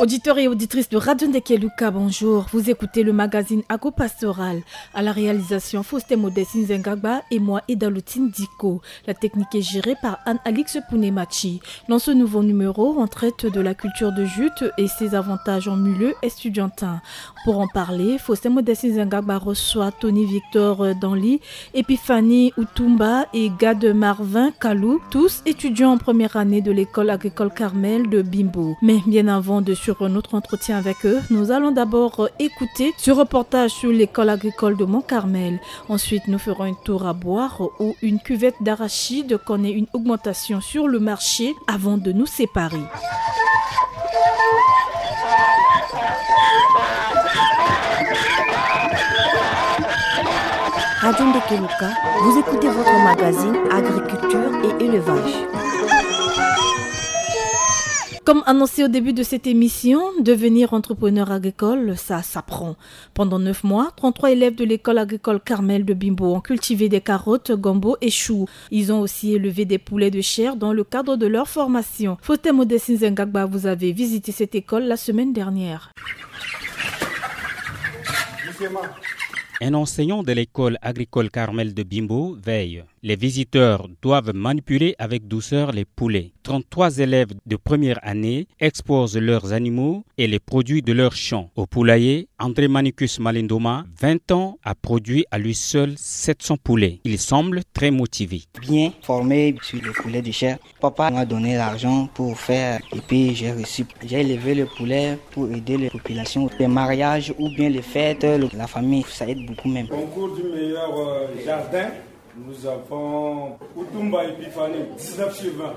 Auditeurs et auditrices de Radio Ndekeluka, bonjour. Vous écoutez le magazine Agropastoral. À la réalisation, Faustin Modeste Nzengagba et moi, Edalutine Diko. La technique est gérée par Anne-Alix Pounemachi. Dans ce nouveau numéro, on traite de la culture de jute et ses avantages en milieu estudiantin. Pour en parler, Faustin Modeste Nzengagba reçoit Tony Victor Danli, Epiphanie Utumba et Gad Marvin Kalou, tous étudiants en première année de l'école agricole Carmel de Bimbo. Mais bien avant de suivre notre entretien avec eux, nous allons d'abord écouter ce reportage sur l'école agricole de Mont-Carmel. Ensuite, nous ferons un tour à boire où une cuvette d'arachide connaît une augmentation sur le marché avant de nous séparer. Radio Ndekeluka, vous écoutez votre magazine Agriculture et Élevage. Comme annoncé au début de cette émission, devenir entrepreneur agricole, ça s'apprend. Pendant 9 mois, 33 élèves de l'école agricole Carmel de Bimbo ont cultivé des carottes, gombo et choux. Ils ont aussi élevé des poulets de chair dans le cadre de leur formation. Faustin Modeste Nzengagba, vous avez visité cette école la semaine dernière. Un enseignant de l'école agricole Carmel de Bimbo veille. Les visiteurs doivent manipuler avec douceur les poulets. 33 élèves de première année exposent leurs animaux et les produits de leur champ. Au poulailler, André Manicus Malindoma, 20 ans, a produit à lui seul 700 poulets. Il semble très motivé. Bien formé sur les poulets de chair. Papa m'a donné l'argent pour faire et puis j'ai reçu. J'ai élevé le poulet pour aider les populations. Les mariages ou bien les fêtes, la famille, ça aide beaucoup même. Concours du meilleur jardin. Nous avons Utumba Epiphanie, 19/20.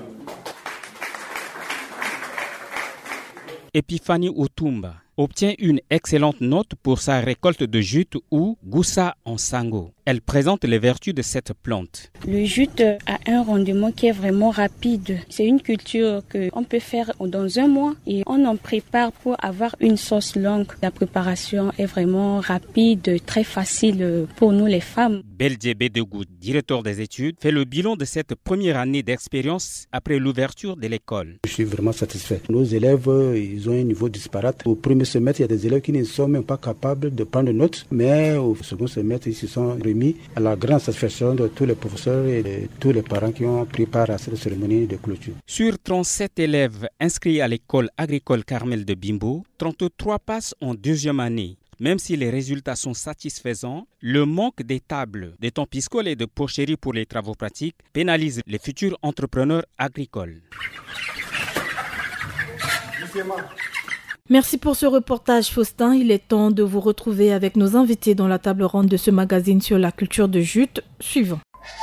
Epiphanie Utumba obtient une excellente note pour sa récolte de jute ou Goussa en sango. Elle présente les vertus de cette plante. Le jute a un rendement qui est vraiment rapide. C'est une culture qu'on peut faire dans un mois et on en prépare pour avoir une sauce longue. La préparation est vraiment rapide, très facile pour nous les femmes. Beldjébé Degout, directeur des études, fait le bilan de cette première année d'expérience après l'ouverture de l'école. Je suis vraiment satisfait. Nos élèves, ils ont un niveau disparate. Au premier semestre, il y a des élèves qui ne sont même pas capables de prendre notes, mais au second semestre, ils se sont remis à la grande satisfaction de tous les professeurs et de tous les parents qui ont pris part à cette cérémonie de clôture. Sur 37 élèves inscrits à l'école agricole Carmel de Bimbo, 33 passent en deuxième année. Même si les résultats sont satisfaisants, le manque des tables, des temps piscoles et de porcheries pour les travaux pratiques pénalise les futurs entrepreneurs agricoles. Merci pour ce reportage, Faustin. Il est temps de vous retrouver avec nos invités dans la table ronde de ce magazine sur la culture de jute. Suivant.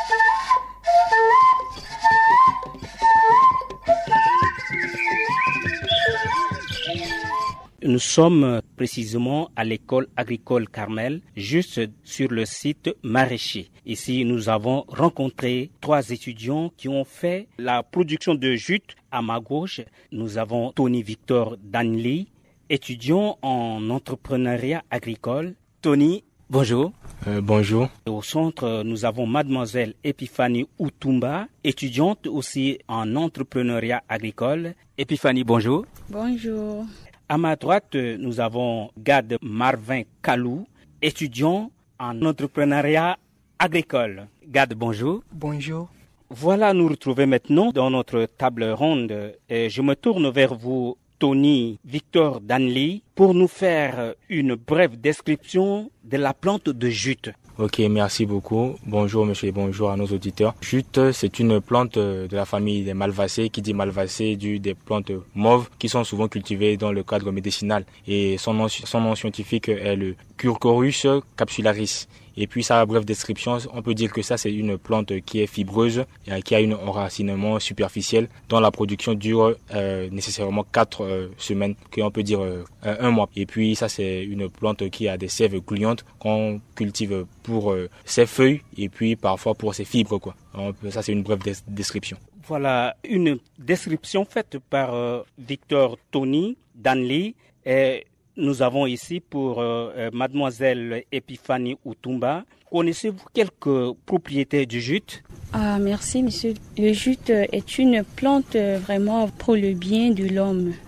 Nous sommes précisément à l'école agricole Carmel, juste sur le site maraîcher. Ici, nous avons rencontré 3 étudiants qui ont fait la production de jute. À ma gauche, nous avons Tony Victor Danli, étudiant en entrepreneuriat agricole. Tony, bonjour. Bonjour. Au centre, nous avons mademoiselle Epiphanie Utumba, étudiante aussi en entrepreneuriat agricole. Epiphanie, bonjour. Bonjour. À ma droite, nous avons Gad Marvin Kalou, étudiant en entrepreneuriat agricole. Gad, bonjour. Bonjour. Voilà, nous retrouvons maintenant dans notre table ronde. Et je me tourne vers vous, Tony Victor Danli, pour nous faire une brève description de la plante de jute. Ok, merci beaucoup. Bonjour monsieur et bonjour à nos auditeurs. Jute, c'est une plante de la famille des malvacées. Qui dit malvacées, des plantes mauves qui sont souvent cultivées dans le cadre médicinal. Et son nom scientifique est le Quercus capsularis. Et puis sa brève description, on peut dire que ça c'est une plante qui est fibreuse et qui a un enracinement superficiel dont la production dure nécessairement 4 semaines, qu'on peut dire 1 mois. Et puis ça c'est une plante qui a des sèves gluantes qu'on cultive pour ses feuilles et puis parfois pour ses fibres, quoi. Ça c'est une brève description. Voilà une description faite par Victor Tony Danli. Nous avons ici pour mademoiselle Epiphanie Utumba. Connaissez-vous quelques propriétés du jute? Merci monsieur. Le jute est une plante vraiment pour le bien de l'homme.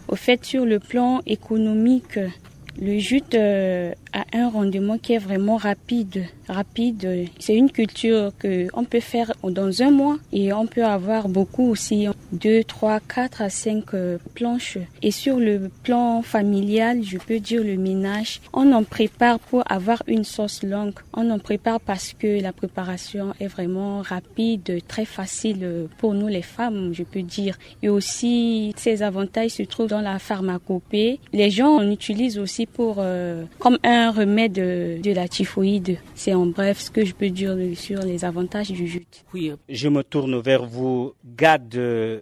Au fait, sur le plan économique, le jute a un rendement qui est vraiment rapide. C'est une culture qu'on peut faire dans un mois et on peut avoir beaucoup aussi, 2, 3, 4 à 5 planches. Et sur le plan familial, je peux dire le ménage, on en prépare pour avoir une sauce longue. On en prépare parce que la préparation est vraiment rapide, très facile pour nous les femmes, je peux dire. Et aussi, ces avantages se trouvent dans la pharmacopée. Les gens en utilisent aussi comme un remède de la typhoïde. C'est en bref ce que je peux dire sur les avantages du jute. Oui, je me tourne vers vous, Gad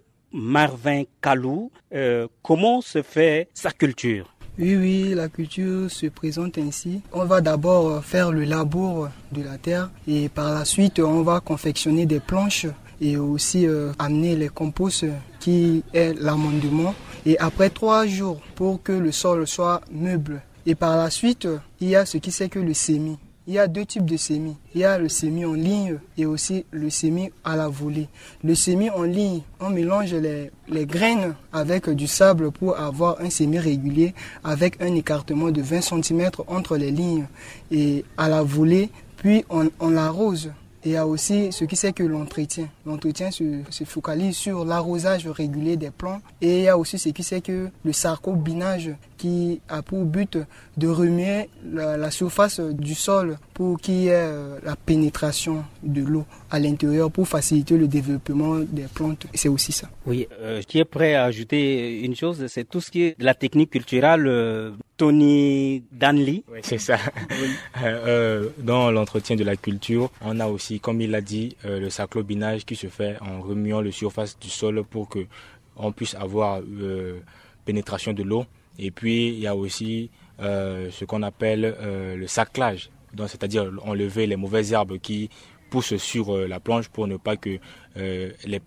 Marvin Kalou. Comment se fait sa culture? Oui, la culture se présente ainsi. On va d'abord faire le labour de la terre et par la suite on va confectionner des planches et aussi amener les composts qui est l'amendement. Et après 3 jours pour que le sol soit meuble. Et par la suite, il y a ce qui c'est que le semis. Il y a 2 types de semis. Il y a le semis en ligne et aussi le semis à la volée. Le semis en ligne, on mélange les graines avec du sable pour avoir un semis régulier avec un écartement de 20 cm entre les lignes. Et à la volée, puis on l'arrose. Il y a aussi ce qui c'est que l'entretien. L'entretien se focalise sur l'arrosage régulier des plants. Et il y a aussi ce qui c'est que le sarcobinage qui a pour but de remuer la surface du sol pour qu'il y ait la pénétration de l'eau à l'intérieur pour faciliter le développement des plantes. C'est aussi ça. Oui, qui est prêt à ajouter une chose, c'est tout ce qui est de la technique culturelle. Tony Danley. Oui, c'est ça. Oui. Dans l'entretien de la culture, on a aussi, comme il l'a dit, le sarclobinage qui se fait en remuant la surface du sol pour que on puisse avoir pénétration de l'eau. Et puis, il y a aussi ce qu'on appelle le saclage, c'est-à-dire enlever les mauvaises herbes qui poussent sur la planche pour ne pas que les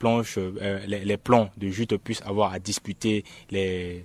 plants de jute puissent avoir à disputer les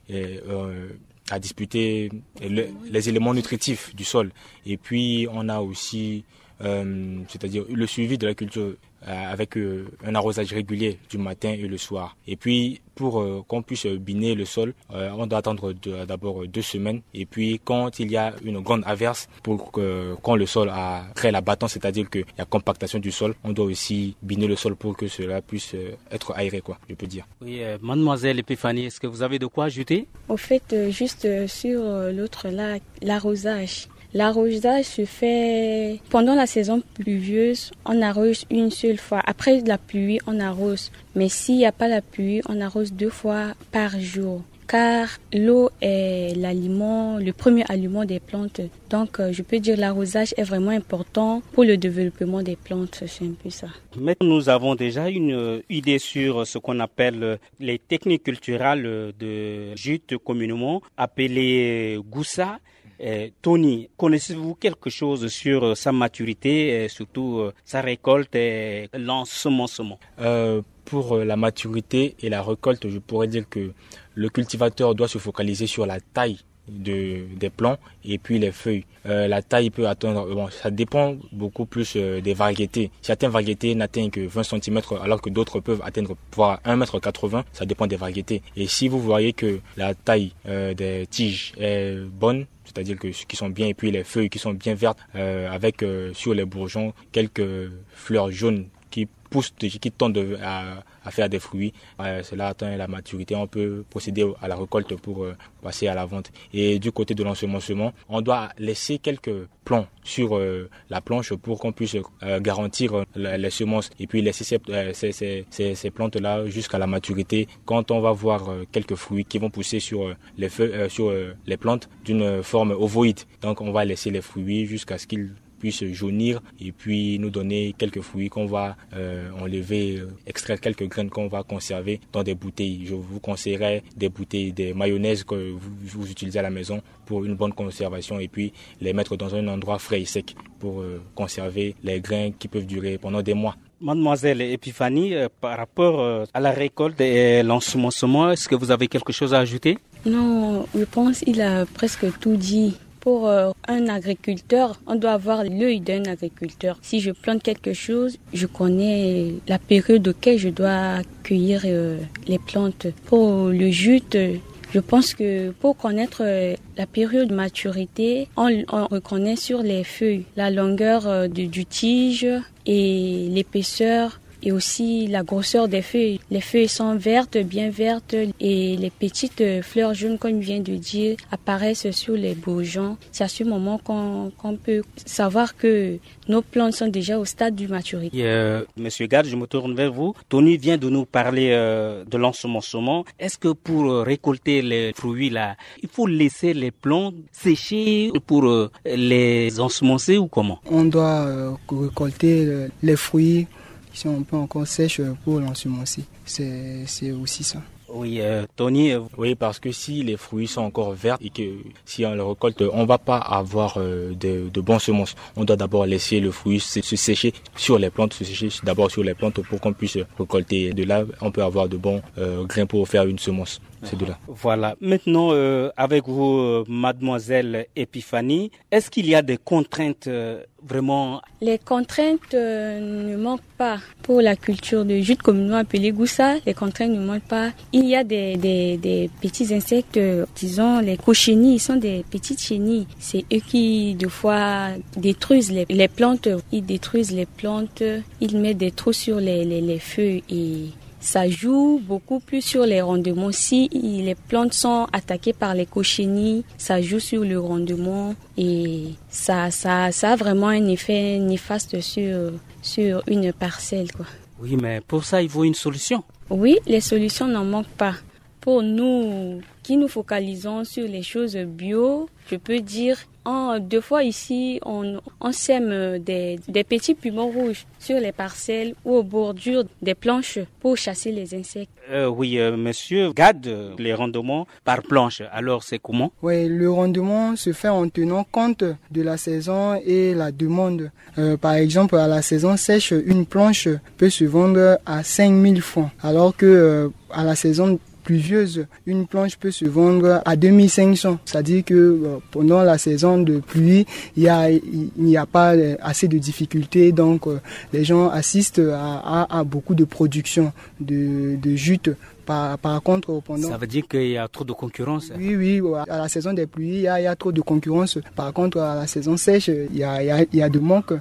éléments nutritifs du sol. Et puis on a aussi c'est-à-dire le suivi de la culture avec un arrosage régulier du matin et le soir. Et puis pour qu'on puisse biner le sol, on doit attendre d'abord 2 semaines. Et puis quand il y a une grande averse, quand le sol a créé la battance, c'est-à-dire qu'il y a compactation du sol, on doit aussi biner le sol pour que cela puisse être aéré, je peux dire. Oui, mademoiselle Epiphanie, est-ce que vous avez de quoi ajouter? Au fait, juste sur l'autre là, l'arrosage. L'arrosage se fait pendant la saison pluvieuse, on arrose une seule fois. Après la pluie, on arrose. Mais s'il n'y a pas la pluie, on arrose 2 fois par jour. Car l'eau est le premier aliment des plantes. Donc, je peux dire l'arrosage est vraiment important pour le développement des plantes. C'est un peu ça. Mais nous avons déjà une idée sur ce qu'on appelle les techniques culturelles de jute communément appelées Goussa. Tony, connaissez-vous quelque chose sur sa maturité et surtout sa récolte et l'ensemencement? Pour la maturité et la récolte, je pourrais dire que le cultivateur doit se focaliser sur la taille des plants et puis les feuilles. La taille peut atteindre, ça dépend beaucoup plus des variétés. Certaines variétés n'atteignent que 20 cm alors que d'autres peuvent atteindre voire 1,80 m. Ça dépend des variétés. Et si vous voyez que la taille des tiges est bonne, c'est-à-dire que qui sont bien, et puis les feuilles qui sont bien vertes, avec sur les bourgeons quelques fleurs jaunes qui poussent, qui tendent à faire des fruits. Cela atteint la maturité. On peut procéder à la récolte pour passer à la vente. Et du côté de l'ensemencement, on doit laisser quelques plants sur la planche pour qu'on puisse garantir les semences et puis laisser ces plantes-là jusqu'à la maturité. Quand on va voir quelques fruits qui vont pousser sur les feuilles, sur les plantes d'une forme ovoïde. Donc on va laisser les fruits jusqu'à ce qu'ils puisse jaunir et puis nous donner quelques fruits qu'on va enlever, extraire quelques graines qu'on va conserver dans des bouteilles. Je vous conseillerais des bouteilles, des mayonnaises que vous utilisez à la maison pour une bonne conservation et puis les mettre dans un endroit frais et sec pour conserver les grains qui peuvent durer pendant des mois. Mademoiselle Epiphanie, par rapport à la récolte et l'ensemencement, est-ce que vous avez quelque chose à ajouter? Non, je pense qu'il a presque tout dit. Pour un agriculteur, on doit avoir l'œil d'un agriculteur. Si je plante quelque chose, je connais la période auquel je dois cueillir les plantes. Pour le jute, Je pense que pour connaître la période de maturité, on reconnaît sur les feuilles la longueur du tige et l'épaisseur et aussi la grosseur des feuilles. Les feuilles sont vertes, bien vertes, et les petites fleurs jaunes, comme je viens de dire, apparaissent sur les bourgeons. C'est à ce moment qu'on peut savoir que nos plantes sont déjà au stade de maturité. Monsieur Gad, je me tourne vers vous. Tony vient de nous parler de l'ensemencement. Est-ce que pour récolter les fruits là, il faut laisser les plantes sécher pour les ensemencer ou comment? On doit récolter les fruits qui sont un peu encore sèches pour l'ensemencer. C'est aussi ça. Oui, Tony. Oui, parce que si les fruits sont encore verts et que si on les récolte, on va pas avoir de bons semences. On doit d'abord laisser le fruit se sécher sur les plantes, pour qu'on puisse récolter. De là, on peut avoir de bons grains pour faire une semence. C'est de là. Voilà. Maintenant, avec vous, mademoiselle Epiphanie, est-ce qu'il y a des contraintes vraiment? Les contraintes ne manquent pas pour la culture de jute, comme nous appelons Goussa. Les contraintes ne manquent pas. Il y a des petits insectes, disons les cochenilles, ils sont des petites chenilles. C'est eux qui, des fois, détruisent les plantes. Ils détruisent les plantes, ils mettent des trous sur les feuilles et ça joue beaucoup plus sur les rendements. Si les plantes sont attaquées par les cochenilles, ça joue sur le rendement et ça a vraiment un effet néfaste sur une parcelle, quoi. Oui, mais pour ça, il faut une solution. Oui, les solutions n'en manquent pas. Pour nous qui nous focalisons sur les choses bio, je peux dire, deux fois ici, on sème des petits piments rouges sur les parcelles ou aux bordures des planches pour chasser les insectes. Oui, monsieur Gad, les rendements par planche, alors c'est comment? Oui, le rendement se fait en tenant compte de la saison et la demande. Par exemple, à la saison sèche, une planche peut se vendre à 5 000 francs, alors que à la saison pluvieuse, une planche peut se vendre à 2500. C'est-à-dire que pendant la saison de pluie, il n'y a pas assez de difficultés, donc les gens assistent à beaucoup de production de jute. Par contre, ça veut dire qu'il y a trop de concurrence? Oui, à la saison des pluies, il y a trop de concurrence. Par contre, à la saison sèche, il y a un manque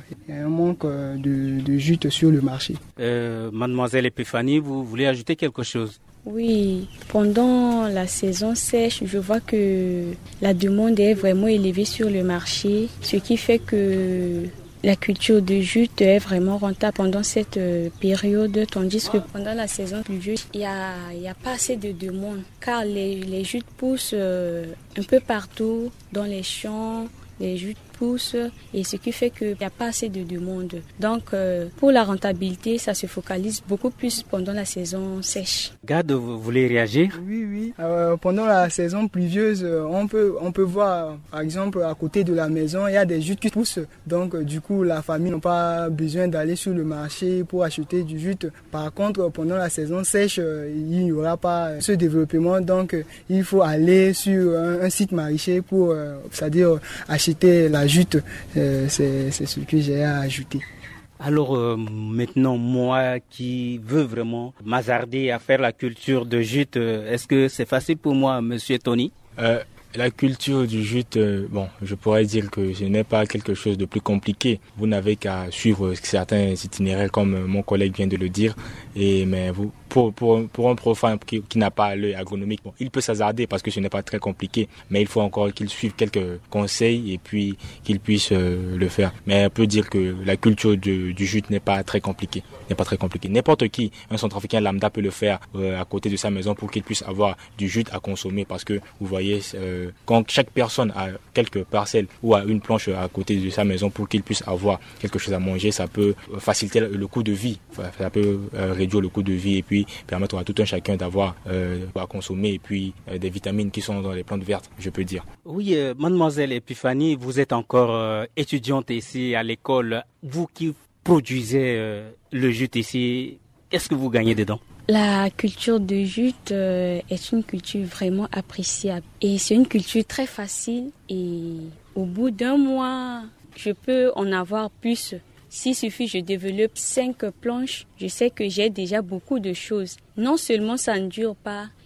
de jute sur le marché. Mademoiselle Epiphanie, vous voulez ajouter quelque chose? Oui, pendant la saison sèche, je vois que la demande est vraiment élevée sur le marché, ce qui fait que la culture de jute est vraiment rentable pendant cette période, tandis que pendant la saison pluvieuse, il y a pas assez de demande, car les jutes poussent un peu partout dans les champs. Les jutes poussent et ce qui fait qu'il n'y a pas assez de demande. Donc pour la rentabilité, ça se focalise beaucoup plus pendant la saison sèche. Gad, vous voulez réagir? Oui. Pendant la saison pluvieuse, on peut voir, par exemple, à côté de la maison, il y a des jutes qui poussent. Donc du coup, la famille n'a pas besoin d'aller sur le marché pour acheter du jute. Par contre, pendant la saison sèche, il n'y aura pas ce développement. Donc il faut aller sur un site maraîcher pour, c'est-à-dire acheter la jute, c'est ce que j'ai à ajouter. Alors maintenant, moi qui veux vraiment m'hasarder à faire la culture de jute, est-ce que c'est facile pour moi, monsieur Tony? La culture du jute, je pourrais dire que ce n'est pas quelque chose de plus compliqué. Vous n'avez qu'à suivre certains itinéraires comme mon collègue vient de le dire. Mais vous, pour un profane qui n'a pas l'œil agronomique, il peut s'hasarder parce que ce n'est pas très compliqué. Mais il faut encore qu'il suive quelques conseils et puis qu'il puisse le faire. Mais on peut dire que la culture du jute n'est pas très compliquée. N'importe qui, un centrafricain lambda peut le faire à côté de sa maison pour qu'il puisse avoir du jute à consommer parce que vous voyez, quand chaque personne a quelques parcelles ou a une planche à côté de sa maison pour qu'il puisse avoir quelque chose à manger, ça peut faciliter le coût de vie, ça peut réduire le coût de vie et puis permettre à tout un chacun d'avoir à consommer et puis des vitamines qui sont dans les plantes vertes, je peux dire. Oui, mademoiselle Epiphanie, vous êtes encore étudiante ici à l'école. Vous qui produisez le jute ici, qu'est-ce que vous gagnez dedans? La culture de jute est une culture vraiment appréciable et c'est une culture très facile et au bout d'un mois, je peux en avoir plus. S'il suffit, je développe 5 planches, je sais que j'ai déjà beaucoup de choses. Non seulement ça ne dure pas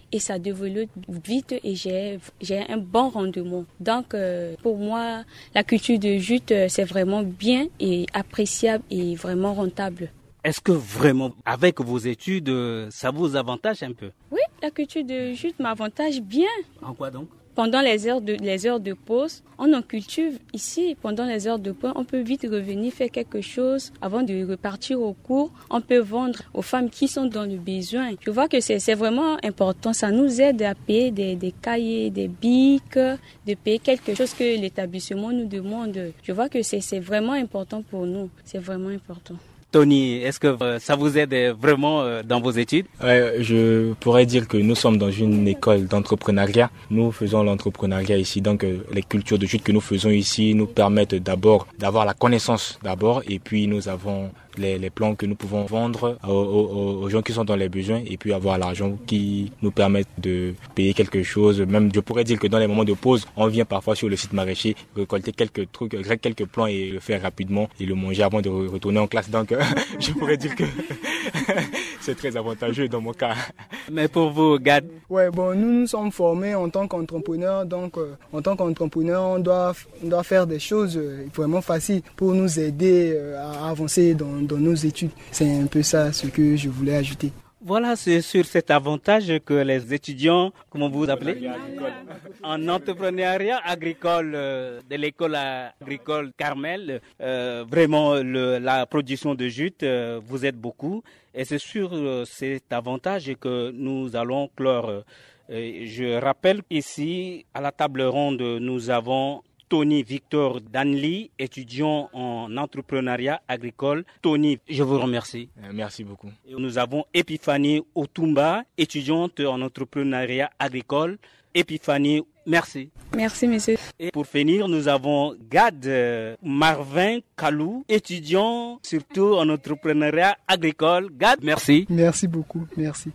et ça développe vite et j'ai un bon rendement. Donc pour moi, la culture de jute, c'est vraiment bien et appréciable et vraiment rentable. Est-ce que vraiment, avec vos études, ça vous avantage un peu? Oui, la culture de jute m'avantage bien. En quoi donc? Pendant les heures de pause, on en cultive ici. Pendant les heures de pause, on peut vite revenir faire quelque chose avant de repartir au cours. On peut vendre aux femmes qui sont dans le besoin. Je vois que c'est vraiment important. Ça nous aide à payer des cahiers, des bics, de payer quelque chose que l'établissement nous demande. Je vois que c'est vraiment important pour nous. C'est vraiment important. Tony, est-ce que ça vous aide vraiment dans vos études? Je pourrais dire que nous sommes dans une école d'entrepreneuriat. Nous faisons l'entrepreneuriat ici. Donc les cultures de jute que nous faisons ici nous permettent d'abord d'avoir la connaissance d'abord et puis nous avons les plans que nous pouvons vendre aux gens qui sont dans les besoins et puis avoir l'argent qui nous permet de payer quelque chose. Même je pourrais dire que dans les moments de pause, on vient parfois sur le site maraîcher récolter quelques trucs, quelques plants et le faire rapidement et le manger avant de retourner en classe. Donc je pourrais dire que c'est très avantageux dans mon cas. Mais pour vous, Gad? Ouais, bon, nous sommes formés en tant qu'entrepreneurs, donc en tant qu'entrepreneurs, on doit faire des choses vraiment faciles pour nous aider à avancer dans nos études. C'est un peu ça ce que je voulais ajouter. Voilà, c'est sur cet avantage que les étudiants, comment vous appelez? En entrepreneuriat agricole de l'école agricole Carmel, vraiment la production de jute vous aide beaucoup. Et c'est sur cet avantage que nous allons clore. Je rappelle ici, à la table ronde, nous avons Tony Victor Danli, étudiant en entrepreneuriat agricole. Tony, je vous remercie. Merci beaucoup. Et nous avons Epiphanie Otumba, étudiante en entrepreneuriat agricole. Epiphanie, merci. Merci, monsieur. Et pour finir, nous avons Gad Marvin Kalou, étudiant surtout en entrepreneuriat agricole. Gad, merci. Merci beaucoup, merci.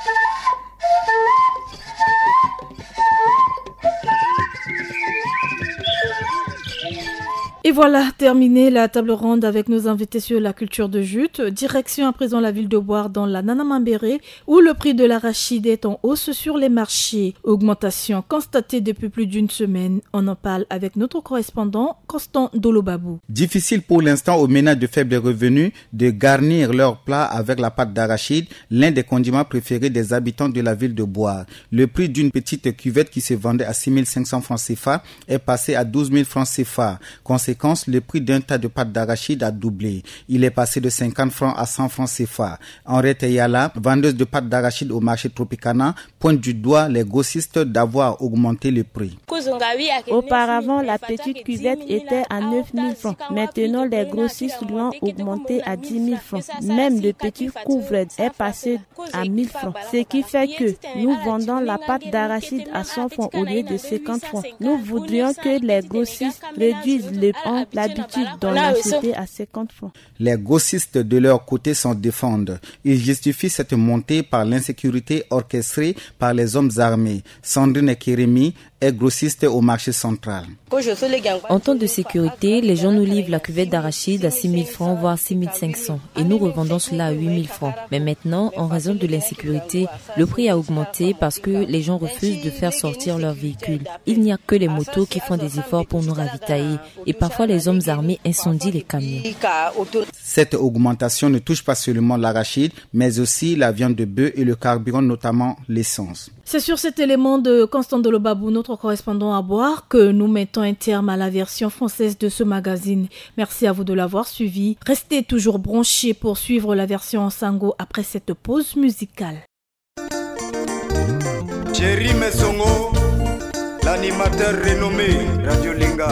Et voilà, terminé la table ronde avec nos invités sur la culture de jute. Direction à présent la ville de Boire dans la Nanamambéré où le prix de l'arachide est en hausse sur les marchés. Augmentation constatée depuis plus d'une semaine. On en parle avec notre correspondant Constant Dolobabou. Difficile pour l'instant aux ménages de faibles revenus de garnir leur plat avec la pâte d'arachide, l'un des condiments préférés des habitants de la ville de Boire. Le prix d'une petite cuvette qui se vendait à 6 500 francs CFA est passé à 12 000 francs CFA. Conséquence, le prix d'un tas de pâte d'arachide a doublé. Il est passé de 50 francs à 100 francs CFA. Henriette Yala, vendeuse de pâte d'arachide au marché Tropicana, pointe du doigt les grossistes d'avoir augmenté le prix. Auparavant, la petite cuvette était à 9 000 francs. Maintenant, les grossistes l'ont augmenté à 10 000 francs. Même le petit couvre est passé à 1 000 francs. Ce qui fait que nous vendons la pâte d'arachide à 100 francs au lieu de 50 francs. Nous voudrions que les grossistes réduisent le ont l'habitude d'en acheter à 50 francs. Les grossistes de leur côté s'en défendent. Ils justifient cette montée par l'insécurité orchestrée par les hommes armés. Sandrine Kérémy est grossiste au marché central. En temps de sécurité, les gens nous livrent la cuvette d'arachide à 6 000 francs, voire 6 500, et nous revendons cela à 8 000 francs. Mais maintenant, en raison de l'insécurité, le prix a augmenté parce que les gens refusent de faire sortir leurs véhicules. Il n'y a que les motos qui font des efforts pour nous ravitailler, et parfois les hommes armés incendient les camions. Cette augmentation ne touche pas seulement l'arachide, mais aussi la viande de bœuf et le carburant, notamment l'essence. C'est sur cet élément de Constant Dolobabou, notre correspondant à Boire, que nous mettons un terme à la version française de ce magazine. Merci à vous de l'avoir suivi. Restez toujours branchés pour suivre la version en sango après cette pause musicale. Jerry Messongo, l'animateur renommé Radio Linga.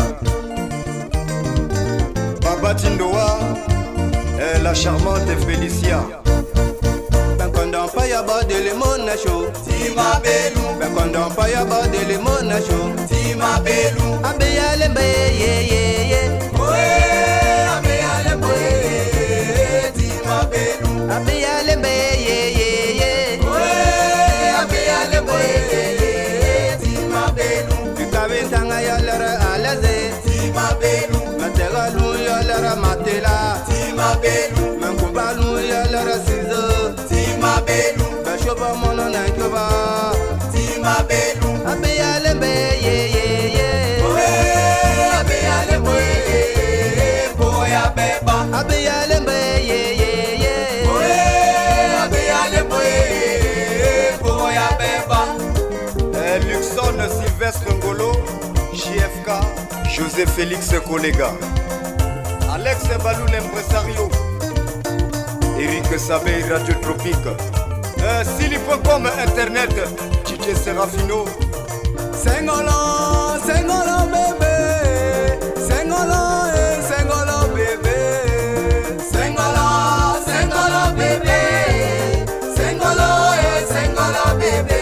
Baba Tindoa et la charmante Félicia. Bekondon Payaba de Lemona Show. Tima Belou. Bekondon Payaba de Lemona Show. Tima Belou. Abeya Lembe ye ye ye. Oe Abeya Lembe ye. Tima Belou. Abeya Lembe ye ye ye. Oe Abeya Lembe ye. Tima Belou. Tukavintanga yalara alaze. Tima Belou. Materalu yalara matela. Tima Belou. Menkubalu yalara sizo. Tima Belou. Bashoba mono na kyoba. Sylvestre Ngolo, JFK, José Félix Kolega, Alex Balou l'impresario, Eric Sabé Radio Tropique, Silly.com Internet, DJ Serafino, Sengolo, Sengolo bébé, Sengolo et Sengolo bébé, Sengolo, Sengolo bébé, Sengolo et Sengolo bébé.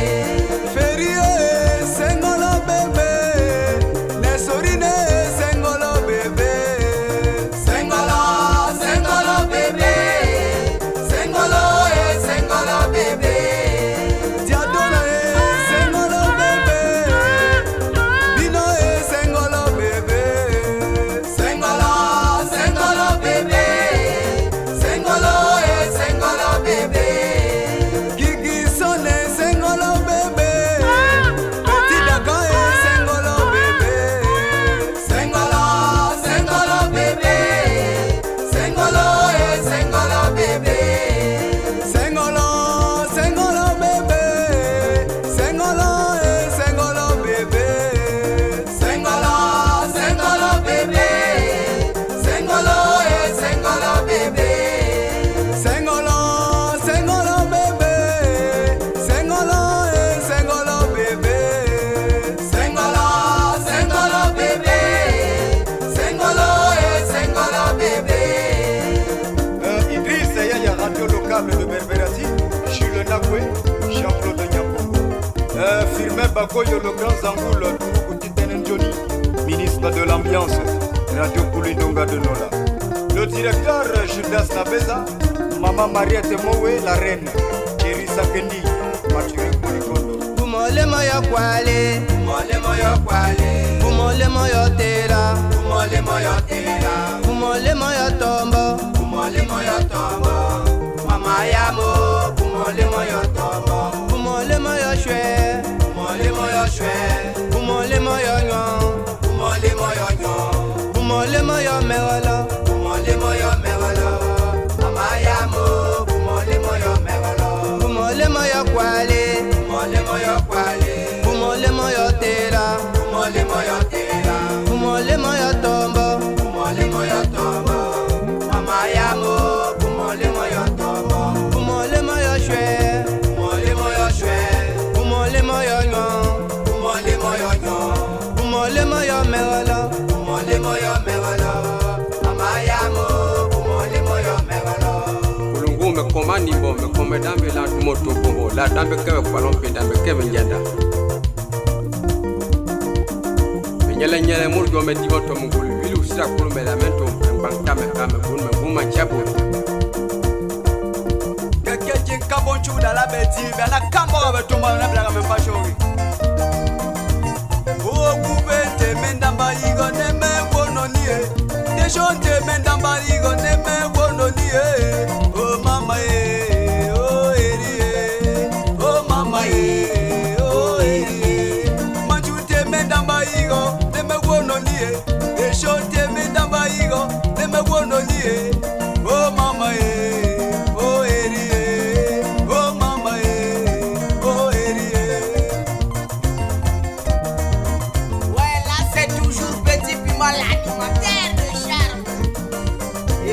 Bakoyo le grand Zangoul, Tourou Johnny, ministre de l'Ambiance, Radio Koulindonga de Nola. Le directeur Judas Nabeza, Maman Mariette Mowe, la reine, Thierry Sakendi, Mathieu Koulikondo. Boumole moyo kwale, boumole moyo kwale, boumole moyo tera, boumole moyo tera, boumole moyo tombo, boumole moyo tombo, Mama Yamo, boumole moyo tombo, boumole moyo chouette. Boumole moyo chouette, boumole moyo nyon, boumole moyo nyon, boumole moyo merolo, boumole moyo merolo, Mama Yamo, boumole moyo merolo, boumole moyo kwale, boumole moyo kwale, boumole moyo tera, boumole moyo tera, boumole moyo tombo, boumole moyo tombo, Mama Yamo, boumole moyo tombo, boumole moyo chouette, boumole moyo chouette, boumole moyo nyon, boumole moyo nyon, boumole moyo merolo, boumole moyo merolo, Mama Yamo, boumole moyo merolo. Kulungu me koma nimbo me koma dambe la moto bombo la dambe kewe kwalompe dambe kewe nyanda. Nyele nyele murgo me dimoto mungulu vilu sira kulume la mento mbangta me kame bunme buma chabo. Keke kabo chuda la beti bana kambo be tumba na blaga me pashori. O kubete mendamba igo ne me wono nie. De jonte mendamba igo ne me wono nie. Oh mama oh eri oh mama oh eri. Manjute mendamba igo ne me wono nie. De jonte mendamba igo ne me wono nie. Oh mama oh eri oh mama oh eri. Ouais là c'est toujours petit piment l'alimentaire de charme.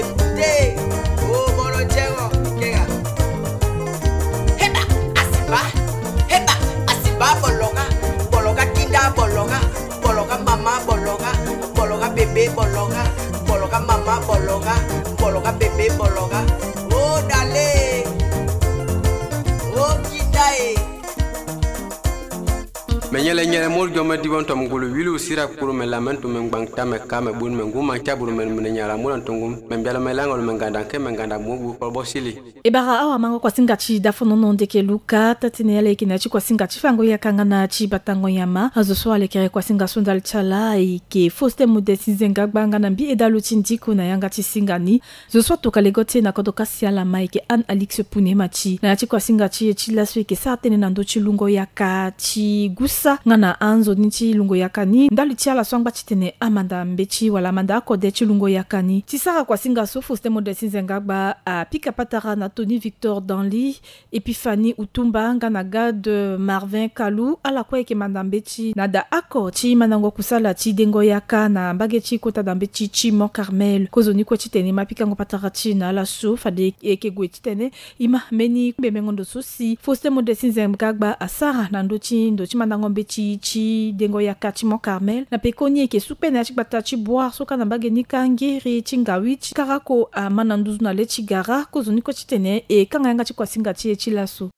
nyele nyele mol joma dibon tom gulu wilu sira kuru me lamentu men bangta me kame bun men guma chaburu men men nyala mulan tungum men biala me langol men ganda ke men ganda mugu ko bosili e bara awa mango kwa singati dafono nonde ke luka tatine yale kinachi kwa singati fango ya kangana chi batango yama azo so ale kere kwa singa sondal chala ke foste modesi zenga banga na bi edalutindiko na yanga chi singani zo so to kalegote na kodoka siala maike an Alix Pune machi na chi kwa singati chi laswe ke satene na ndo chilungo yaka chi gusa ngana anzo nichi lungo yakani ndali chiala swangba chitene amanda mbechi wala amanda akode chilungo yakani tisara kwa singa so foste modesi zenga ba a pika patara na Tony Victor Danli Epiphanie Utumba ngana gade Marvin Kalou ala kwa ke mandambechi na da ako chi manango kusala chi dengo yaka na mbagechi kota dambechi chi Mont Carmel kozoni kwa chitene mapika ngo patara chi na la so fade eke gwe chitene ima meni bemengondo sosi foste modesi zenga ba asara na ndochi manango mbechi chi dengo yaka chi Mont Carmel na pekoni eke supe na chi bata chi boire soka na mbageni kangiri chi ngawich karako a mananduzu na le chi gara kozoni kwa chitene e kanganga chi kwa singa chi echilaso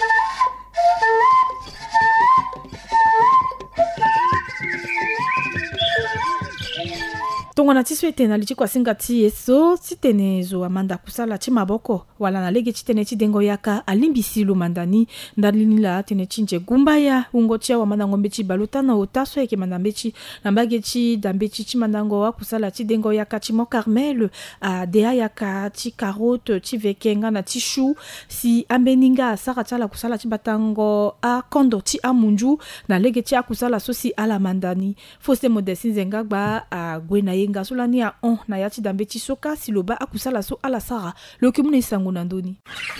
tongona tiswete na lichi kwa singati eso sitene zo amanda kusala chi maboko wala na lege chitene chi dengo yaka alimbisilo mandani ndalinila tene chinje gumbaya ungo chia wa manango mbechi baluta na otaso eke manambechi na mbagechi dambechi chi manango wa kusala chi dengo yaka chi Mont Carmel a dea yaka chi carotte chi vekenga na chi chou si ambeninga sara chala kusala chi batango a kondo chi amunju na lege chi akusala sosi ala mandani foste modesi zenga ba a gwena nga solani a on na yati dambechi soka siloba akusala so ala sara lokimune sango nandoni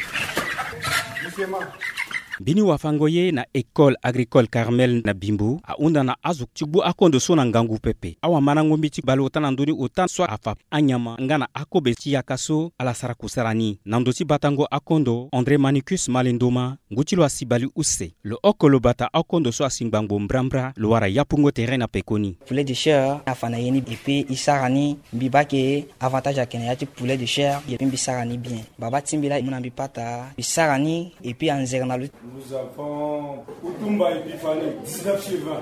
bini wafangoye na école agricole Carmel na Bimbo a unda na azuk chibu akondo so na ngangu pepe awa manango miti balota na ndoni otan so afa anyama ngana akobe chi yakaso ala sara kusarani nandoti batango akondo André Manicus Malendoma nguchilo asibali use lo okolo bata akondo so asingbango mbrambra lo wara yapungo terrain na pekoni poulet de chair afana yeni epe isarani bibake avantage akene yati poulet de chair yepi bisarani bien baba timbila munambi pata bisarani epi anzerna lu. Nous avons Utumba Epiphanie, 19 sur 20.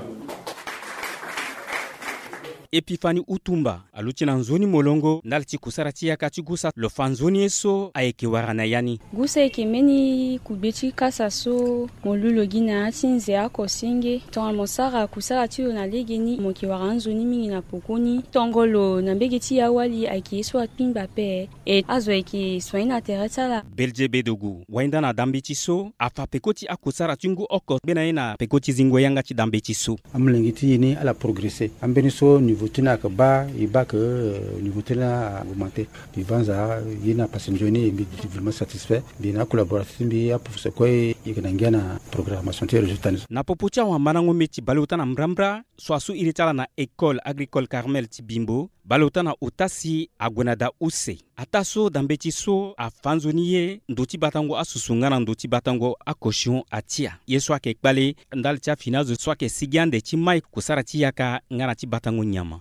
Epiphanie Utumba aluchina nzoni molongo nalti kusarati yakati gusa lo fanzoni eso aeke warana yani gusa eke meni kubeti kasa so molulo gina atinze ako singe ton mosara kusarati na legeni moki waranzoni mingi na pokoni tongolo na mbegeti awali aeke so atpimba pe et azo eke so ina teretala beljebe dogu wainda na dambichi so afa pekoti akusara tungu oko bena ina pekoti zingo yanga ti dambichi so amlengiti ni ala progresser ambeni so niveau tina ka ba iba que niveau tina augmenter bivanza yina passenjoni bi vraiment satisfait bina collaboration bi ya pour ce quoi yikana na programmation te résultat na popucha wa manango meti balota na mrambra so asu iritala na école agricole Carmel ti Bimbo balota na utasi agwenada use ataso dambeti so afanzoniye ndoti batango asusungana ndoti batango akoshion atia yeso akekbale ndal tia finazo so ake sigande ti mai kusara ti yaka ngana ti batango nyama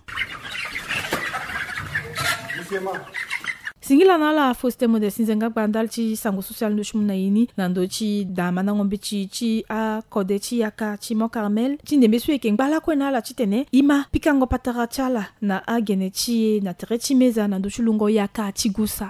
singila na la foste modesi zenga bandal chi sango social no shumna yini nando chi da manango mbichi chi a kode chi yaka chi Mont Carmel chi ndembe su eke ngbala kwena la chitene ima pikango patara chala na agene chi na tere chi meza nando chulungo yaka chi gusa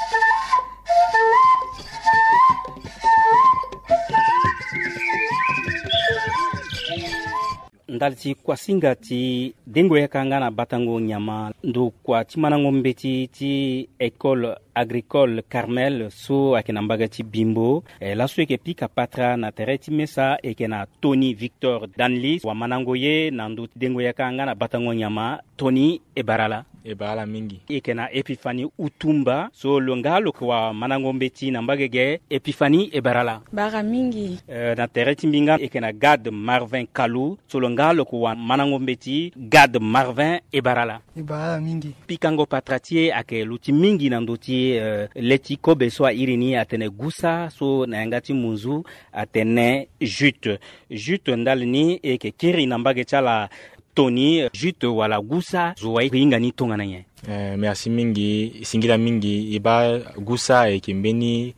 ndalti kwa singa ti dengo yaka ngana batango nyama ndo kwa ti manango mbeti ti école agricole Carmel so akena mbaga ti Bimbo la so eke pika patra na tere ti mesa eke na Tony Victor Danli wa manango ye na ndo dengo yaka ngana batango nyama Tony ebarala mingi eke na Epiphanie Utumba so longalo kwa manango mbeti na mbagege Epiphanie ebarala bara mingi na tere ti mbinga eke na Gade Marvin Kalou so longalo kwa manango mbeti Gade Marvin ebarala mingi pikango patratie ake luti mingi na ndoti leti kobe so irini atene gusa so na ngati munzu atene jute ndalini eke kiri na mbage chala Tony jute wala gusa zuwa inga ni tonga na nye merci mingi singila mingi iba gusa eke mbeni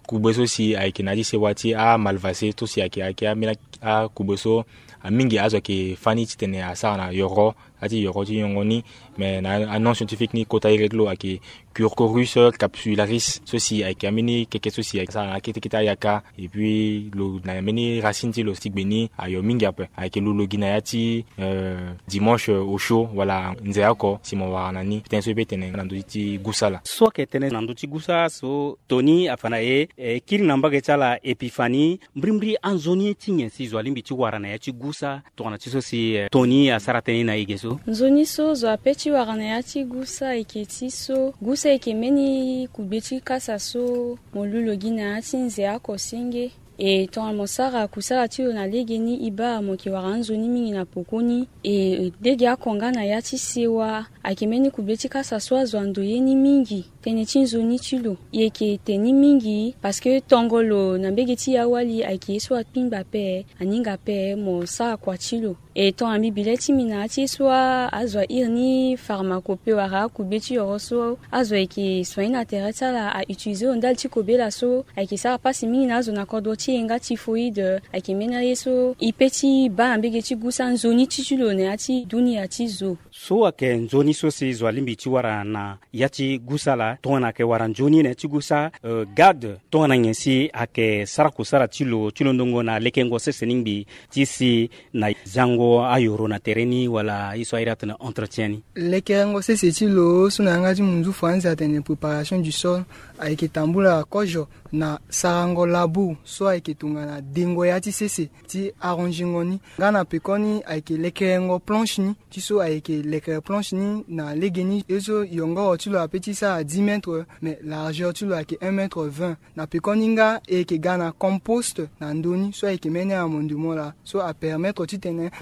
kubeso si ayeke na di se wati amalvase to si ayeke amena akubeso amingi azo ke fani ti tene asara na yoro ati yoro ti yongo ni mais na non scientifique ni kota ireglo ayeke Curcorus capsularis ceci ayeke ameni keke so si asara na kete kita yaka et puis lo na ameni racine ti lo stigbeni ayo mingi ape ayeke lo gi na ya ti dimanche au chaud voilà nze oko si mo wara na ni peut-être so be tene na ndö ti gusa la so ke tene na ndö ti gusa so toni afana ye kiri na mbage ti ala epifani mbirimbiri anzoni ti nyen si zo alimbi ti wara na ya ti gusa tongana ti so si toni asara tënë na ige so nzoni so zo ape ti wara na ya ti gusa ayeke ti so gusa ayeke mbeni kugbe ti kasa so mo lulo gi na ya ti nze oko singe e tongana mo sara kusala ti lo na lege ni i ba mo yeke wara nzoni mingi na poko ni e lege akonga na ya ti sewa ayeke mbeni kugbe ti kasa so azo ando ye ni mingi tënë ti nzoni ti lo e yeke tene mingi parceke tongolo na mbege ti ya wali ayeke ye so akpingba ape aninga ape mo sara kua ti lo e tongana mbibile ti mi na ya ti so azo iri ni pharmacope wara akugbe ti yoro so azo yeke soigner na tere ti ala autilize ondali ti kobela so ayeke sara pasi mingi na azo na kodro ti e nga typhoïde ayeke mbeni aye so e peut ti ba na mbege ti gusa nzoni ti ti lo na ya ti dunia ti zo so ayeke nzoni so si zo alimbi ti wara na ya ti gusa la tongana ayeke wara nzoni na ti gusa gade tongana nyen si ayeke sara kusala ti lo ndongo na lekengo sese ni ngbi ti si na zango ayoro na tere ni wala i so airi atene entretien ni lekengo sese ti lo so na yanga ti munzu fu anze atene préparation du sol ayeke tambula kojo na sarango labu so ayeke tongana dengo ya ti sese ti arrangengo ni nga na peko ni ayeke lekerengo planche ni ti so ayeke lekere planche ni na lege ni e so yongoro ti lo apeut ti sara 10 mètres mais largeur ti lo ayeke 1 mètre 20 na peko ni nga e yeke ga na compost na ndöni so ayeke mbeni amondumo la so apermettre ti tene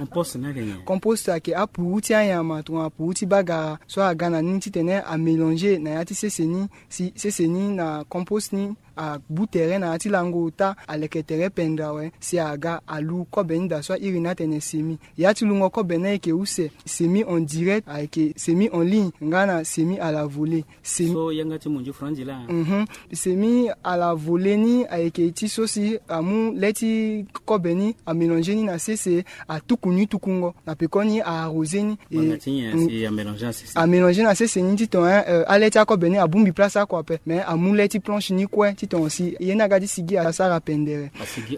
compost ayeke apuru ti anyama tongana apuru ti bagara so aga na ni ti tene amélanger na ya ti sese ni si sese ni na compost ni abu tere na ya ti lango ta aleke tere pendre awe si aga alu kobe ni da so iri na tene semi ya ti lungo kobe na yeke use semi en direct ayeke semi en ligne nga na semi à la volée semi so yanga ti munju franji la semi à la volée ni ayeke ti so si amu le ti kobe ni amélanger ni na sese atuku ni tukungo na peko ni aarrosé ni amélanger na sese ni ti ton ale ti akobe ni abungbi place ako ape mais amu le ti planche ni kue ti ton si ye na ga ti sigi asara pendere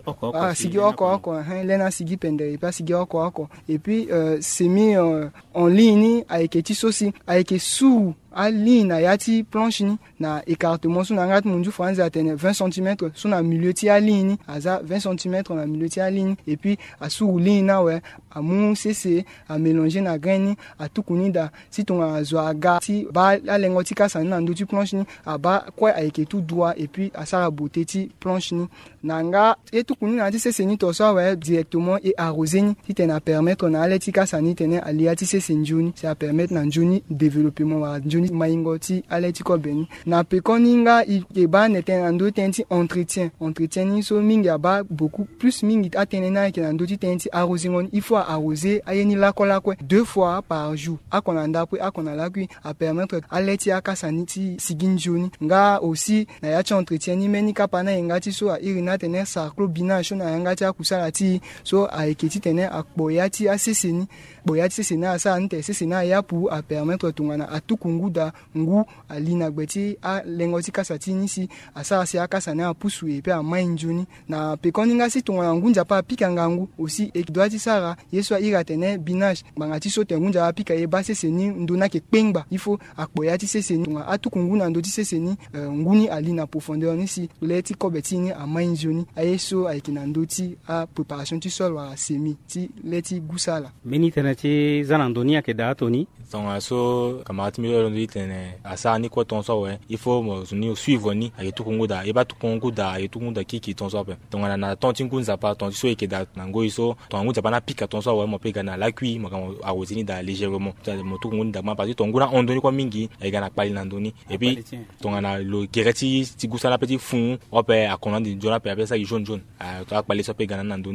sigi oko le na sigi pendere pa sigi oko et puis semi en ligne ni ayeke ti so si ayeke sous ali na ya ti planche ni na écartement so na nga ti munzu fu anze atene 20 cm so na milieu ti ali ni aza 20 cm na milieu ti ali ni et puis asuru ligne na awe amu sese amélanger na grain ni atuku ni da si tongana zo aga ti ba alengo ti kasa ni na ndö ti planche ni aba kue ayeke tout droit et puis asara beauté ti planche ni na nga e tuku ni na ti sese ni to so awe directement e arrosé ni ti tene apermettre na ale ti kasa ni tene alia ti sese nzoni ni si apermettre na nzoni développement wara nzoni maingo ti ale ti kobe ni na peko ni nga e ba na tene na ndö tënë ti entretien ni so mingi aba beaucoup plus mingi atene na yeke na ndö ti tënë ti arrosingo ni il faut arroser aye ni lako 2 fois par jour akona ndapue akona lakui apermettre ale ti akasa ni ti sigi nzoni nga aussi na ya ti entretien ni mbeni kapa na yenga ti so airi na tene sarclobinage so na yanga ti akusala ti so ayeke ti tene akpo ya ti asese ni kpo ya ti sese ni asara ni tere sese ni aya pu apermettre tongana atuku ngu da ngu ali na gbe ti alengo ti kasa ti ni si asara si akasa ni apusu e pe amai nzoni na peko ni nga si tongana ngu nzapa apikanga ngu aussi e doit ti sara ye so iri atene binage gbanga ti so tene ngu nzapa apika ye ba sese ni ndö na yeke kpengba il faut akpo ya ti sese ni tongana atuku ngu na ndö ti sese ni ngu ni ali na profondeur ni si le ti kobe ti ni amai nzoni aye so ayeke na ndö ti apréparation ti sol wara semi ti le ti gusa la mbeni tene ti za na ndöni ayeke da atoni tongana so camarade ti mi lo ndö ti tene asara ni kue tongaso awe il faut mo zo ni suivre ni ayeke tuku ngu da ye ba tuku ngu da ayeke tuku ngu da kiki tongaso ape tongana na tonga ti ngu nzapa tonga ti so yeke da na ngoi so tongana ngu nzapa na pika tongaso awe mo peut ga na lakui mo ga mo arrosé ni da légèrement mo tuku ngu ni da ma parce que tonga ngu na hondö ni kue mingi ayeke ga na kpali na ndöni et puis tongana lo gere ti gusa na ape ti fu ape akona ndi nzoni ape ape sara e jaune to akpali so ape ga na ndöni la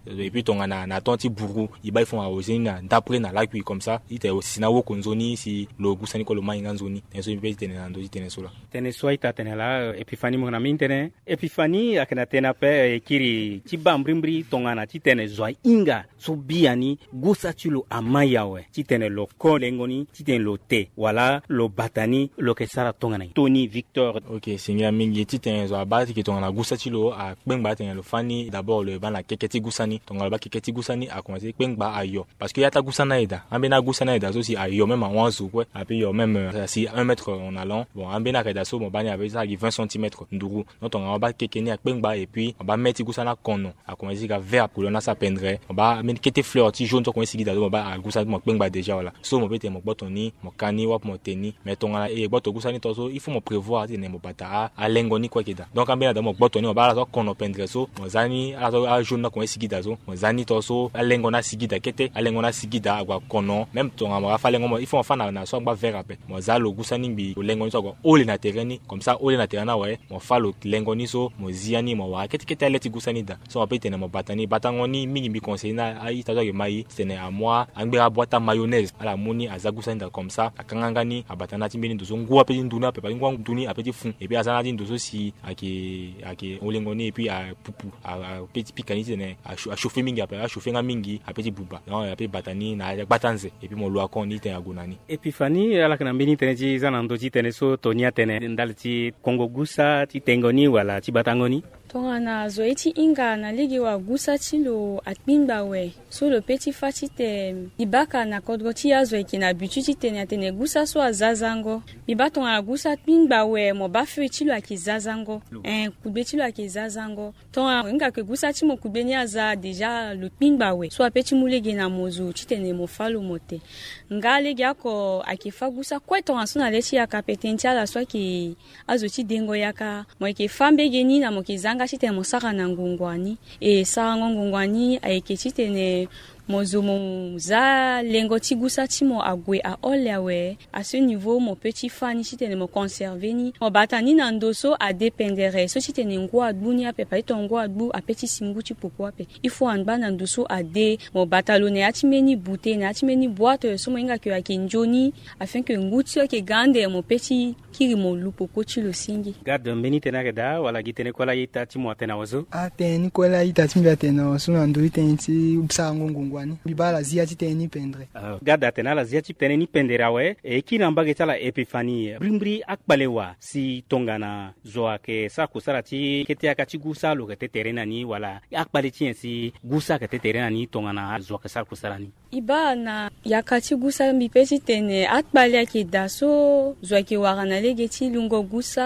et puis ton na tonti buru iba ils font arroser na d'après na la comme ça il te aussi na wo konzoni si lo gusani ko lo mainga nzoni enso ibe tene na ndoji tene sola tene soita tene la Epifani mona mintene Epifani akena tena pe kiri tiba mbrimbri tongana titene zoi inga so biani gusa chulo amayawe titene lo kolengoni titene lo te wala lo batani lo kesara tongana Tony Victor. Ok, singa mingi titene zo abati ki tongana gusa chulo a kpengba tene lo fani d'abord le bana keketi gusani tongana ba keketi gusani a commencer kpengba ayo parce que yata gusana eda ambena gusana eda aussi ayo même en wanzu quoi et puis yo même si 1 mètre en allant bon ambena ka daso mo bani avec ça qui 20 cm nduru donc on va kekeni a kpengba et puis on va mettre gusana kono a commencer ka vert pour na sa pendre on va mettre kete fleur ti jaune to commencer ki daso ba gusana mo kpengba déjà voilà so mo bete mo botoni mo kani wap mo teni mais tongana e boto gusani to so il faut mo prévoir ti ne mo bata a lengoni quoi kida donc ambena da mo botoni mo ba la kono pendre so mo zani a jaune na commencer ki daso mo zani to so a lengona sigida kete a lengona sigida agwa kono même tongana mo fa lengo il faut on fa na so ba vert après mo zalo gusani bi lengoni so ko ole na terreni comme ça ole na terrena ouais mo fa lo lengoni so mo ziani mo wa kete kete aleti gusani da so on peut tenir mo batani batangoni mingi bi conseil na ai tazo ke mai c'est à moi angbera boîte à mayonnaise à la moni azagusani da comme ça akangangani abatana timbeni ndo so ngwa pe nduna pe pa ngwa nduni a petit fond et puis azana ndo so si ake olengoni et puis a pupu a petit pikani tene a chauffer mingi après a chauffer nga mingi a petit buba non a petit batani na batanze et puis mo lo akoni te agonani Epifani ala kana mbini tene ji zana ndo ji tene so tonia tene ndalti Kongo gusa ti tengoni wala ti batangoni tongana zoeti inga na ligi wa gusa chilo atbimba we so le petit fatite ibaka na kodgoti yazo ekina bututi tene gusa so azazango bibato na gusa atbimba we mo bafu chilo akizazango kube chilo akizazango tonga inga ke gusa chimo kubeni aza déjà le pimba we so apeti mulege na mozu chitene mo falo mote ngale gyako akifa gusa kwetonga sona leti ya kapetentia la so ki azoti dengo yaka mo ke fambe geni na mo kizanga chite mosaka na ngungwani e saka ngungwani ayeke chitene mozomo za lengo tigusa timo agwe a olewe à ce niveau mon petit fani chitene mo conserver ni o batani na ndoso a dépendere so chitene ngwa adbuni ape pa itongo adbu a petit simbuti popo ape il faut anba na ndoso a de mo batalone atimeni bouteille na atimeni boîte so mo inga ke akinjoni afin que nguti ke gande mo petit kiri mo lupo kochi lo singi garde mbeni tena da wala gitene kola ita timo tena wazo teni kola ita timo tena so na ndo itenti ubsa ngungwani bibala zia titeni pendre garde tena la zia titeni pendera we e kina mbage tala Epifani brimbri akbalewa si tongana zoa ke sa kusarati kete akati gusa lo kete terena ni wala akbale si gusa kete terena ni tongana zoa ke sa kusarani iba na yakati gusa mbipesi tene akbale ke daso zoa ke warana legeti lungo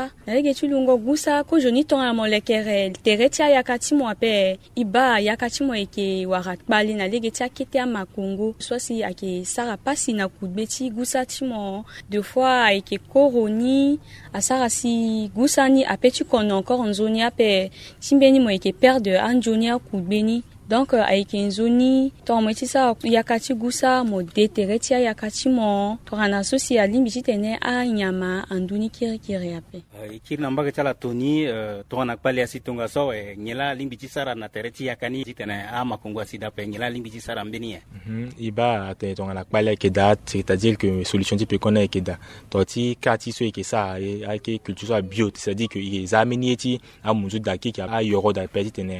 gusa ko joni tonga molekere teretia yakati mo ape iba yakati mo eke warakbali na legeti akete amakungu swasi ake sara pasi na kubeti gusa timo deux fois eke koroni asara si gusani apeti kono encore nzoni ape timbeni mo eke perdre anjoni akubeni donc ayeke nzoni to mo tisa yakati gusa mo deteretia yakati mo to kana sosi alimbi titene a nyama anduni kirikiri ape kirna mbaga tala Tony to na pale asitonga so nyela limbi tisara na tereti yakani titene a makongwa sida pe nyela limbi tisara mbeni iba te to na pale ke date c'est-à-dire que solution type connaît ke da to ti kati so ke sa ake culture bio c'est-à-dire que ils ameni eti a munzu daki ki a yoro da pe titene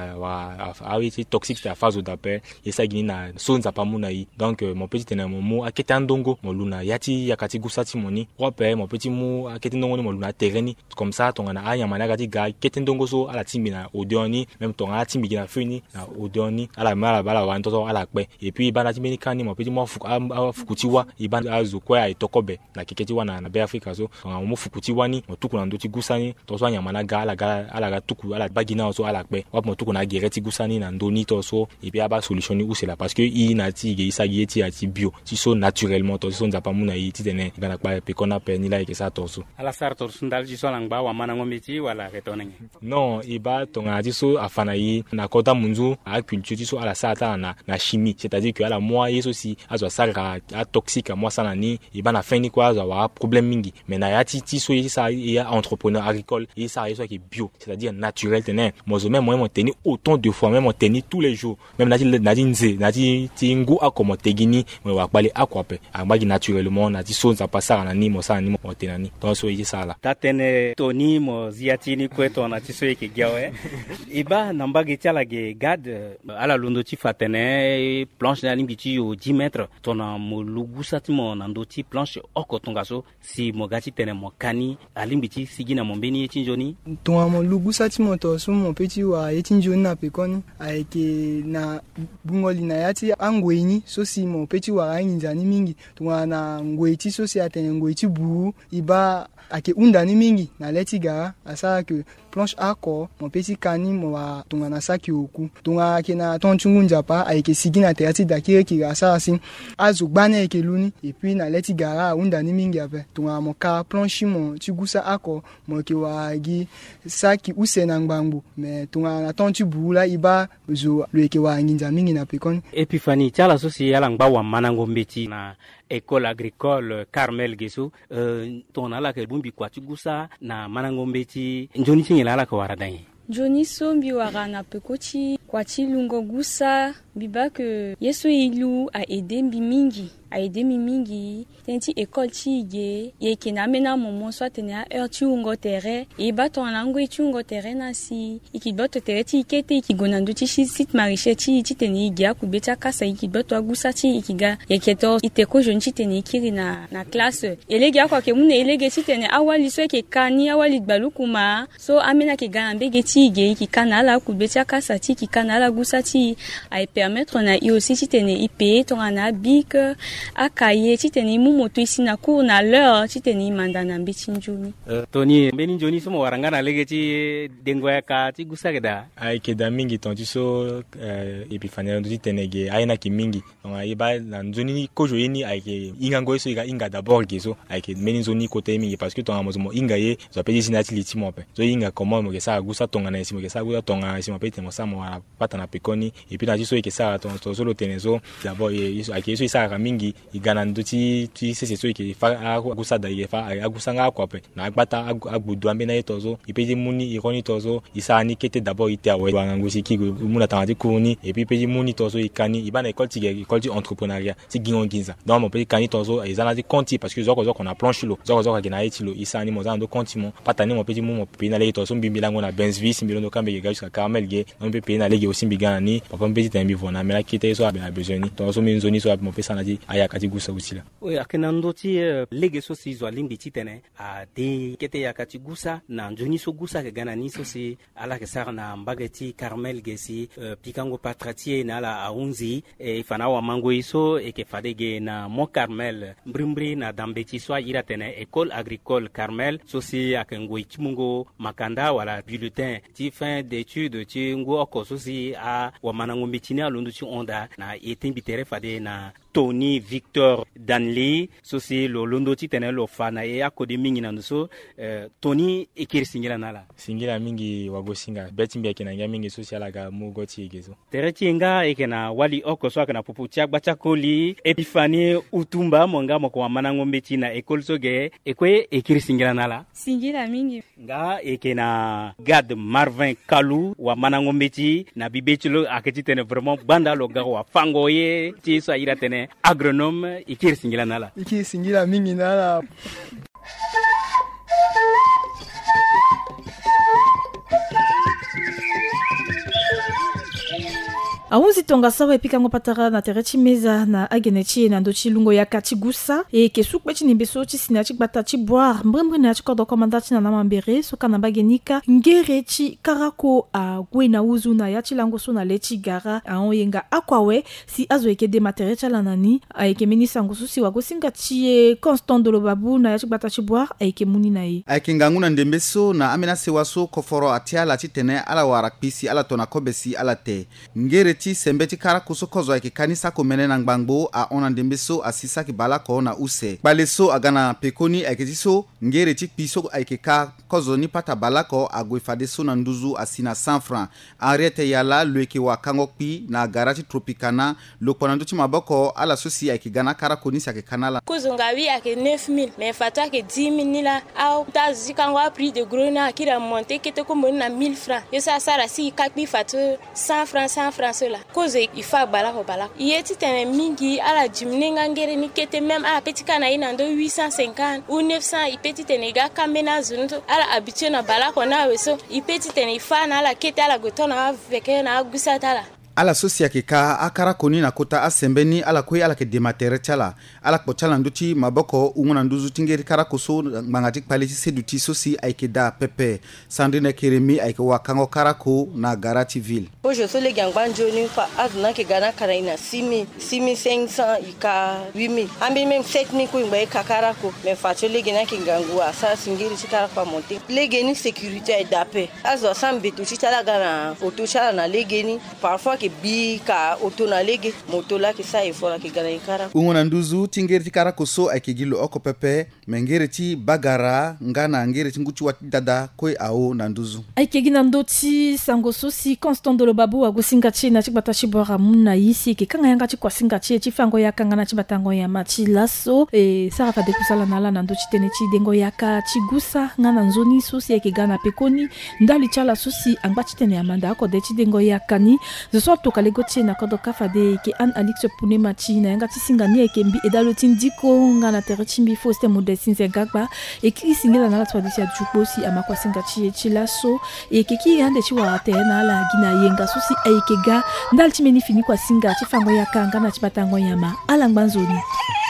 a c'est toxique c'est la phase d'appel et ça gini na sonza pa muna yi donc mon petit tena mo aketa ndongo mo luna yati yakati gusati moni rope mon petit mo aketa ndongo ni mo luna terreni comme ça tonga na anya mana gati ga kete ndongo so ala timbi na odioni même tonga timbi na fini na odioni ala mala bala wa ntoto ala pe et puis bana timbi kani mon petit mo fukutiwa iban azu kwa itokobe na keketi wana na be Africa so mo fukutiwa ni mo tuku na ndoti gusani to so anya mana ga ala ga tuku ala bagina so ala pe wa mo tuku na gereti gusani na ndoni to so et puis aba solution ni usela parce que i na ti ge isa gieti ati bio ti so naturellement to so nzapa muna yi ti tene bana pa pe kona pe ni la ke sa to so ala sar to sundal ji so langba wa mana ngombe ti wala retonenge non iba tonga ti so afana yi na kota munzu a culture ti so ala sa ta na chimie c'est-à-dire que ala moi yeso si azo sara a toxique moi sana ni iba na fin ni kwa azo wa problème mingi mais na ya ti so yi sa ya entrepreneur agricole et ça yeso ki bio c'est-à-dire naturel tene moi même moi tenir autant de fois même moi tenir tenir tous les jours. Même nati ngu akomo tegini mo wakbali akwape. Amagi naturellement nati so za pasara na ni mo sa ni mo tenani. Donc so yi sala. Tatene Tony mo ziatini kweto na tiso yake giawe. Iba nambagi tiala ge gad ala londo ti fatene planche na limbi au 10 mètres tona mo lugusa ti mo nandoti planche oko tongaso si mo gati tene mo kani alimbi ti sigina mo beni ti njoni tona mo lugusa ti mo to so mo peti wa ti njoni na pekoni aike na bungoli na yati angweni so si mo peti wa ainzani mingi tona na ngwe ti so si atene ngwe ti bu iba ake undani mingi na leti gara asa ke planche ako mo peti kani mo wa tunga na saki oku tunga ke na tonchungu njapa aike sigina teati dakire ki asa asin azu gbane ke luni et puis na leti gara undani mingi ape tunga mo ka planche mo tigusa ako mo ke wa gi saki usena ngbangu me tunga na tonchu bula iba zo le ke wa nginza mingi na pekon Epifani tiala so si ala ngba wa manango mbeti na école agricole Carmel Gesso tona la ke bumbi kwa tigusa na manango mbeti njoni tingela ala ko waradangi Joni sombi wara na pekoti kwa ti lungo gusa biba que yeso ilu a aidé mingi a aidé mingi tenti école ti ige ye kina mena momo soit tenia heure ti ungo terrain e ba ton lango ti ungo terrain na si iki boto terrain ti kete ki gonando ti site maraîcher ti teni ige ku beta kasa iki boto agusa ti ikiga ye keto ite ko joni ti teni kiri na classe elege akwa ke mune elege ti teni awali so ke kani awali gbalukuma so amena ke gambe ge ti ige ki kanala ku beta kasa ti ki kanala gusa ti a permettre na i aussi ti teni ipe to na bic akaye ti teni mu moto isi na cour na l'heure ti teni manda na mbeti njoni Tony mbeni njoni so mo waranga na lege ti dengoya ka ti gusa keda ai ke da mingi ton ti so Epifania ndo ti tenege aina ki mingi donc ai ba na njoni ko jo yini ai ke inga ngo so inga d'abord ke so ai ke meni njoni côté mingi parce que ton amozo inga ye so pe sinati liti mo pe so inga comment mo ke sa gusa tonga na isi mo ke sa gusa tonga isi mo pe tengo sa mo pata na pekoni et puis na ti so ke sa ton so lo tenezo d'abord ye ai ke so sa ka mingi igana ndo ti se so ke fa agusa da ye fa agusa nga kwa pe na gbata agbudu ambe na etozo ipeji muni ironi tozo isani kete d'abord ite awe wangusi ki muna tangati kuni et puis peji muni tozo ikani ibana école ti entrepreneuriat ti ginza donc mon petit kani tozo izana ti konti parce que zoko on a planche lo zoko ke na etilo isani mo zando konti mo patani mo peji mo pe na le tozo mbimbi lango na Benzvis mbilondo kambe ga jusqu'à Carmel ge on peut pe na lege aussi mbigana ni papa mbezi tembi vona mais la kite so a besoin tozo minzoni so mo pe sana ti aya kati gusa usila oui akena ndoti lege so si zo limbi ti tene a de kete ya kati gusa na njoni so gusa ke gana ni so si ala ke sar na mbageti Carmel gesi pikango patratie na ala aunzi e fana wa mango iso e ke fadege na mo Carmel mbrimbre na dambeti so ira tene école agricole Carmel so si akengo ichimungo makanda wala bulletin ti fin d'études ti ngo oko so si a wa manango mitini alundu ti onda na etembi tere fade na Tony Victor Danley so si lo londo ti tene lo fana e akode mingi na so Tony ekiri singira nala singira mingi wago singa beti mbi ekena nga mingi social aga mugo ti egezo tere ti nga ekena wali oko so akena pupu ti agbacha koli Epifani utumba monga moko wa manango mbeti na école so ge ekwe ekiri singira nala singira mingi nga ekena Gad Marvin Kalou wa manango mbeti na bibetilo aketi tene vraiment banda lo ga wa fango ye ti so ira tene agronome ikiri singira nala iki singira mingi nala Aunzi tonga sawa epikango patara na tereti meza na agenechi na ndochi lungo ya kati gusa e kesuk beti nimbeso chi sinachi gbata chi boire mbrembre na chi kodo komandati na namambere soka na bagenika ngerechi karako a gwena uzu na yachi lango so na lechi gara a onyenga akwawe si azo eke de materecha lanani a eke minisa ngosu si wagosinga chi constant dolo babu na yachi gbata chi boire a eke muni na ye a eke ngangu na ndembeso na amena sewaso koforo atiala chi tene ala warak pisi ala tona kobesi ala te ngere ti sembe ti kara kuso kozo ayeke kanisa ko mene na ngbangbo a onandembe so a sisa ki bala ko na use bale so agana pekoni ayeke ti so ngere ti kpi so ayeke ka kozo ni pata bala ko ague fade so na nduzu asi na 100 francs ariete yala lo yeke wa kango kpi na garati tropicana lo kpona ndu ti maboko ala so si ayeke ga na kara koni si ayeke kana la kozo nga wi ayeke 9000 mais fato ayeke 10 000 ni la au ta zi kango a prix de gros na akiri amonte kete ko moni na 1000 francs yo sa sara si ka kpi fato 100 francs so la kozo i fa bala ko bala ye ti tene mingi ala jimne nga ngere ni kete même ala peti kana ina ndo 850 ou 900 i peti tene ga kamena zunto ala habitué na bala ko na weso i peti tene fa na ala kete ala gotona veke na gusata la ala sosi yake ka akara koni na kota asembeni ala kwe ala ke dematere chala ala kpochala nduti maboko unguna nduzu tingeri kara koso ngangati kpaliti seduti sosi aike da pepe Sandrine Keremi aike wakango karako na Garati ville ojo so le gangbanjo ni fa azuna ke gana kara ina 6500 ika 8000 ambi même 7000 ko ngba ka karako mais fa cho le gena ke gangu asa singiri chikara kwa monte le geni sécurité da pe azo sambe tu chitala gana auto chala na le geni parfois ke bi ka auto na lege moto la ke sa ifora ke gana ikara unguna nduzu tingeri tikara koso aike gilo oko pepe mengere ti bagara ngana ngere ti nguchi wa dada koi ao na nduzu aike gina ndoti sango sosi Constant de babu agosingachi na chibata chibora muna yisi ke kanga yanga chi kwasingachi chi fango yakanga na chibatango ya machi laso sara fa de kusala na la na ndoti tene chi dengo yaka chi gusa ngana nzoni sosi yake gana pekoni ndali chala sosi angbachi tene amanda ko de chi dengo yakani zo to kalego chi na kodo kafa de ke an Alix Pune machi na yanga chi singani yake mbi edalo tindiko ngana tere chimbi foste modestin zegagba e ki singela na la tradition jukosi amakwa singachi chi laso e ke ki yande chi wa te na la gina yenga susi aike ga ndalchi meni fini kwa singa chifango ya kanga na chibatango yama alangbanzoni